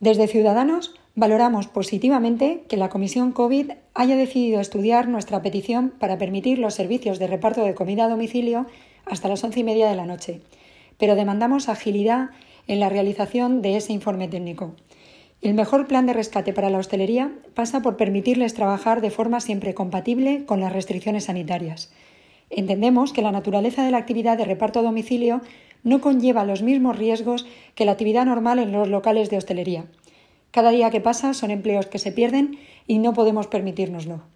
Desde Ciudadanos valoramos positivamente que la Comisión COVID haya decidido estudiar nuestra petición para permitir los servicios de reparto de comida a domicilio hasta las 11:30 de la noche, pero demandamos agilidad en la realización de ese informe técnico. El mejor plan de rescate para la hostelería pasa por permitirles trabajar de forma siempre compatible con las restricciones sanitarias. Entendemos que la naturaleza de la actividad de reparto a domicilio no conlleva los mismos riesgos que la actividad normal en los locales de hostelería. Cada día que pasa son empleos que se pierden y no podemos permitírnoslo.